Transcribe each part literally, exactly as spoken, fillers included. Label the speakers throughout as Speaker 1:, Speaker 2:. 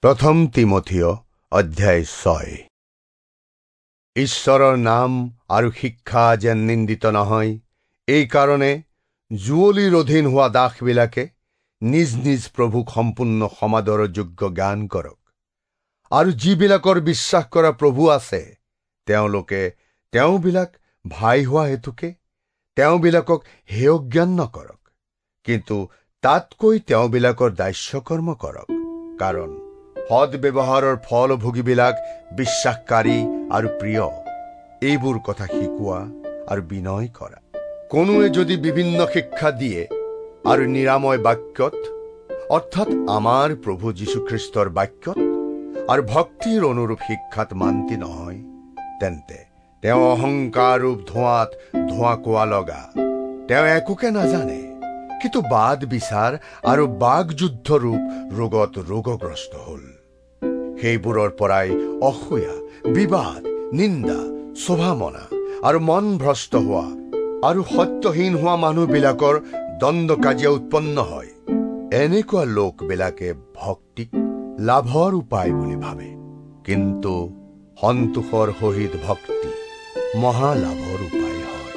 Speaker 1: প্ৰথম তিমথিয় অধ্যায় ছয়। ঈশ্বৰৰ নাম আৰু শিক্ষা যেন নিন্দিত নহয়, এই কাৰণে জুৱলীৰ অধীন হোৱা দাসবিলাকে নিজ নিজ প্ৰভুক সম্পূৰ্ণ সমাদৰৰ যোগ্য জ্ঞান কৰক। আৰু যিবিলাকৰ বিশ্বাস কৰা প্ৰভু আছে, তেওঁলোকে তেওঁবিলাক ভাই হোৱা হেতুকে তেওঁবিলাকক হেয় জ্ঞান নকৰক, কিন্তু তাতকৈ তেওঁবিলাকৰ দাস্যকৰ্ম কৰক। কাৰণ সদ ব্যৱহাৰৰ ফলভোগীবিলাক বিশ্বাসকাৰী আৰু প্ৰিয়, এইবোৰ কথা শিকোৱা আৰু বিনয় কৰা। কোনোৱে যদি বিভিন্ন শিক্ষা দিয়ে আৰু নিৰাময় বাক্যত, অৰ্থাৎ আমাৰ প্ৰভু যীশুখ্ৰীষ্টৰ বাক্যত আৰু ভক্তিৰ অনুৰূপ শিক্ষাত মান্তি নহয়, তেন্তে তেওঁ অহংকাৰ ৰূপ ধোঁৱাত ধোঁৱা কোৱা লগা। তেওঁ একোকে নাজানে, কিন্তু বাদ বিচাৰ আৰু বাক যুদ্ধ ৰূপ ৰোগত ৰোগগ্ৰস্ত হল। সেইবোৰৰ পৰাই অসূয়া, বিবাদ, নিন্দা, শোভামনা আৰু মন ভ্ৰষ্ট হোৱা আৰু সত্যহীন হোৱা মানুহবিলাকৰ দ্বন্দ্ব কাজিয়া উৎপন্ন হয়। এনেকুৱা লোকবিলাকে ভক্তিক লাভৰ উপায় বুলি ভাবে, কিন্তু সন্তোষৰ সহিত ভক্তি মহালাভৰ উপায় হয়।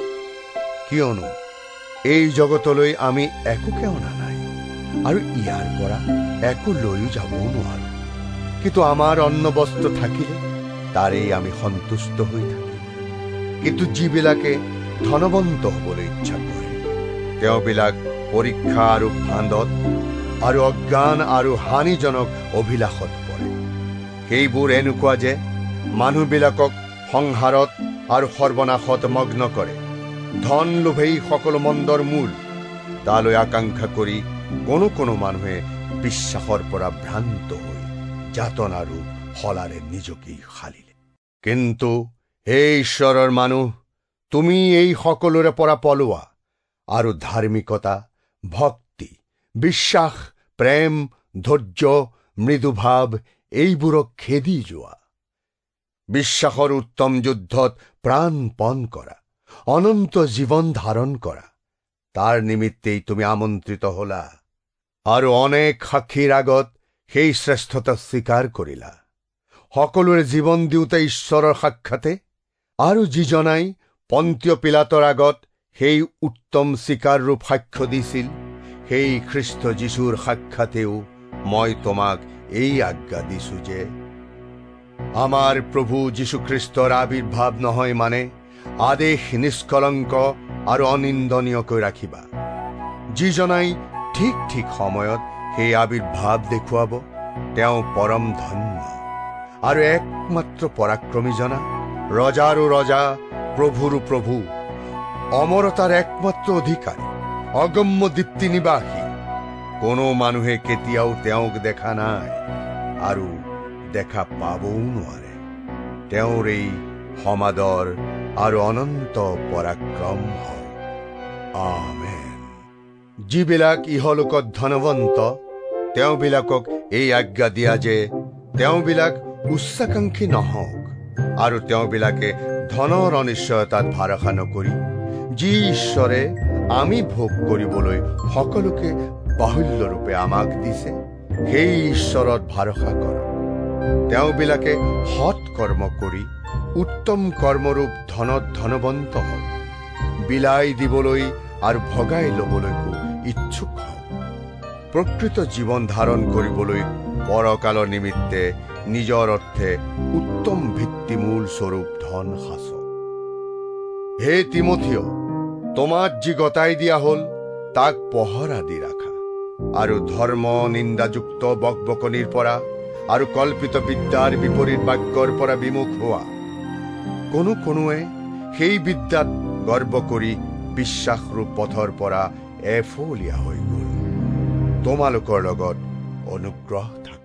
Speaker 1: কিয়নো এই জগতলৈ আমি একোকে অনা নাই আৰু ইয়াৰ পৰা একো লৈও যাবও নোৱাৰো, কিন্তু আমাৰ অন্ন বস্ত্ৰ থাকিলে তাৰেই আমি সন্তুষ্ট হৈ থাকিম। কিন্তু যিবিলাকে ধনৱন্ত হবলৈ ইচ্ছা কৰে, তেওঁবিলাক পৰীক্ষা আৰু ফান্দত আৰু অজ্ঞান আৰু হানিজনক অভিলাষত পৰে। সেইবোৰ এনেকুৱা যে মানুহবিলাকক সংহাৰত আৰু সৰ্বনাশত মগ্ন কৰে। ধন লোভেই সকলো মন্দৰ মূল, তালৈ আকাংক্ষা কৰি কোনো কোনো মানুহে বিশ্বাসৰ পৰা ভ্ৰান্ত হৈ যাতনাৰো শলাৰে নিজকেই খালিলে। কিন্তু হে ঈশ্বৰৰ মানুহ, তুমি এই সকলোৰে পৰা পলোৱা আৰু ধাৰ্মিকতা, ভক্তি, বিশ্বাস, প্ৰেম, ধৈৰ্য, মৃদুভাৱ এইবোৰক খেদি যোৱা। বিশ্বাসৰ উত্তম যুদ্ধত প্ৰাণপণ কৰা, অনন্ত জীৱন ধাৰণ কৰা। তাৰ নিমিত্তেই তুমি আমন্ত্ৰিত হলা আৰু অনেক সাক্ষীৰ আগত সেই শ্ৰেষ্ঠতা স্বীকাৰ কৰিলা। সকলোৰে জীৱন দিওঁতে ঈশ্বৰৰ সাক্ষাতে আৰু যিজনাই পন্তীয় পিলাতৰ আগত সেই উত্তম স্বীকাৰ ৰূপ সাক্ষ্য দিছিল, সেই খ্ৰীষ্ট যীশুৰ সাক্ষাতেও মই তোমাক এই আজ্ঞা দিছো যে আমাৰ প্ৰভু যীশুখ্ৰীষ্টৰ আবিৰ্ভাৱ নহয় মানে আদেশ নিষ্কলংক আৰু অনিন্দনীয়কৈ ৰাখিবা। যিজনাই ঠিক ঠিক সময়ত সেই আবিৰ্ভাৱ দেখুৱাব, তেওঁ পৰম ধন্য আৰু একমাত্ৰ পৰাক্ৰমী জনা, ৰজাৰো ৰজা, প্ৰভুৰো প্ৰভু, অমৰতাৰ একমাত্ৰ অধিকাৰী, অগম্য দীপ্তি নিবাসী। কোনো মানুহে কেতিয়াও তেওঁক দেখা নাই আৰু দেখা পাবও নোৱাৰে। তেওঁৰ এই সমাদৰ আৰু অনন্ত পৰাক্ৰম হওক। আমেন। যিবিলাক ইহলোকত ধনৱন্ত, তেওঁবিলাকক এই আজ্ঞা দিয়া যে তেওঁবিলাক উচ্চাকাংক্ষী নহওক আৰু তেওঁবিলাকে ধনৰ অনিশ্চয়তাত ভৰসা নকৰি, যি ঈশ্বৰে আমি ভোগ কৰিবলৈ সকলোকে বাহুল্যৰূপে আমাক দিছে, সেই ঈশ্বৰত ভৰসা কৰক। তেওঁবিলাকে সৎ কৰ্ম কৰি উত্তম কৰ্মৰূপ ধনত ধনৱন্ত হওক, বিলাই দিবলৈ আৰু ভগাই লবলৈকো ইচ্ছুক হওক। প্ৰকৃত জীৱন ধাৰণ কৰিবলৈ পৰকালৰ নিমিত্তে নিজৰ অৰ্থে উত্তম ভিত্তিমূল স্বৰূপ ধন সাঁচক। হে তিমথিয়, তোমাক যি গতাই দিয়া হল তাক পহৰা দি ৰাখা আৰু ধৰ্ম নিন্দাযুক্ত বকবকনিৰ পৰা আৰু কল্পিত বিদ্যাৰ বিপৰীত বাক্যৰ পৰা বিমুখ হোৱা। কোনো কোনোৱে সেই বিদ্যাত গৰ্ব কৰি বিশ্বাসৰূপ পথৰ পৰা এফলীয়া হৈ গল। তোমালোকৰ লগত অনুগ্ৰহ থাকক।